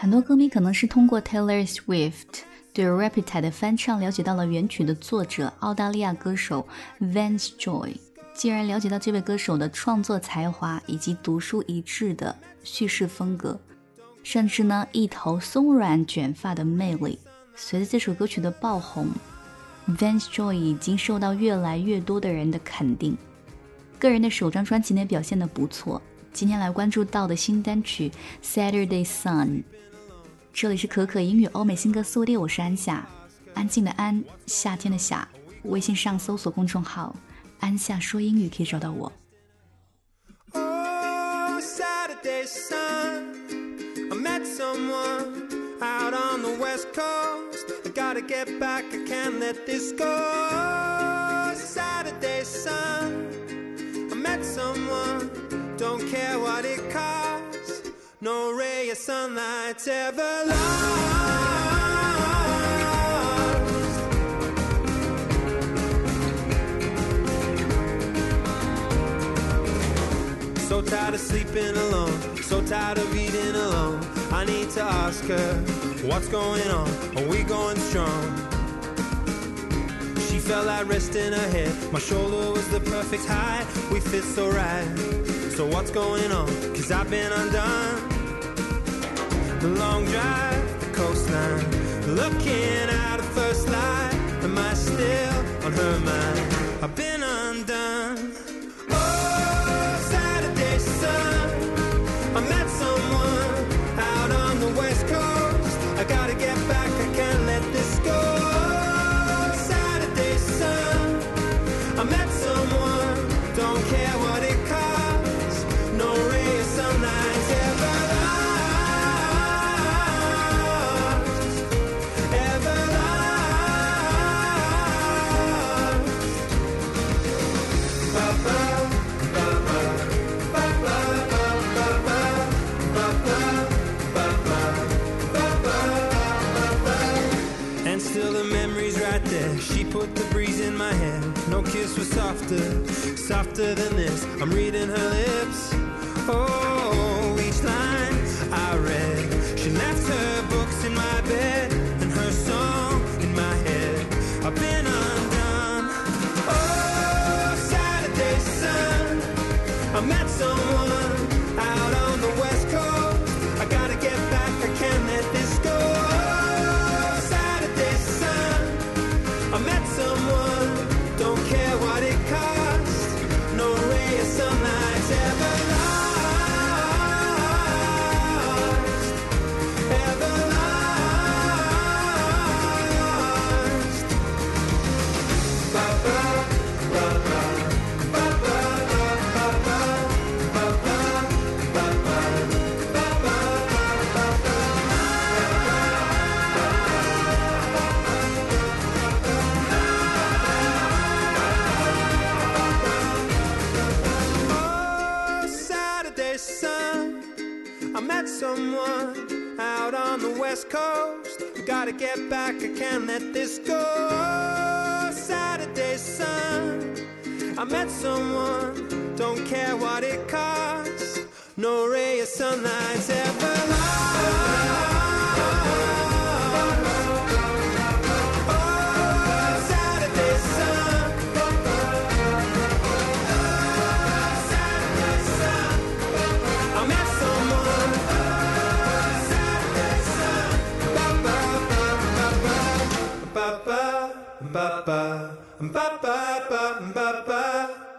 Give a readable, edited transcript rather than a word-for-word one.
很多歌迷可能是通过 Taylor Swift 对 Riptide 的翻唱了解到了原曲的作者澳大利亚歌手 Vance Joy， 进而了解到这位歌手的创作才华以及独树一帜的叙事风格，甚至呢一头松软卷发的魅力。随着这首歌曲的爆红， Vance Joy 已经受到越来越多的人的肯定，个人的首张专辑呢表现得不错。今天来关注到的新单曲 Saturday Sun。 这里是可可英语欧美新歌速递，我是安夏，安静的安，夏天的夏。微信上搜索公众号安夏说英语可以找到我。 Oh, Saturday sun, I met someone out on the west coast. I gotta get back, I can't let this go. Saturday sun, I met someone, don't care what it costs, no ray of sunlight's ever lost. So tired of sleeping alone, so tired of eating alone. I need to ask her, what's going on? Are we going strong? She felt like rest in her head. My shoulder was the perfect height. We fit so right. So what's going on? Cause I've been undone. The long drive, the coastline, looking at her first light. Am I still on her mind? I've been undone. Oh, Saturday sun, I met someone out on the west coast. I gotta get back, I can't let this go. Saturday sun, I met someone, don't care what it costs, no ray of sunlight's ever lost, ever lost. Ba-ba, ba-ba, ba-ba, ba-ba, ba-ba, ba-ba, ba-ba. And still the memory's right there. She put the breeze in my hair. No kiss was softer, softer than this. I'm reading her lips. Oh, each line I read. She left her books in my bed and her song in my head. I've been undone. Oh, Saturday sun, I met someone out on the west coast. I gotta get back, I can't let this go. Saturday sun, I met someone, don't care what it costs, no ray of sunlight's ever lost, ever lost. Ba-ba, ba-ba, ba-ba, ba-ba, ba-ba, ba-ba, ba-ba, ba-ba. Oh, Saturday sun, I met someone out on the west coast. Gotta get back, I can't let this go. Saturday sun, I met someone, don't care what it costs, no ray of sunlight's ever lost. Oh, Saturday sun, Saturday sun, I met someone. Saturday sun, ba-ba, ba-ba, ba-ba, ba-ba, ba-ba, ba-ba, ba-ba.